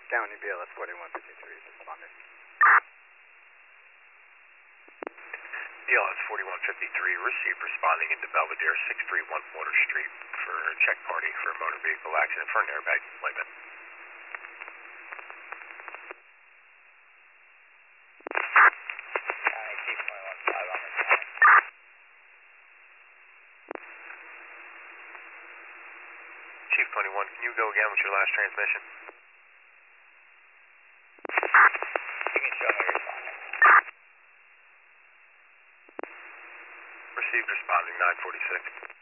County BLS 4153 is responding. BLS 4153 received responding into Belvedere 631 Water Street for a check party for a motor vehicle accident for an airbag deployment. Chief 21-5 on the county. Chief 21, can you go again with your last transmission? You can show me responding. Received responding 946.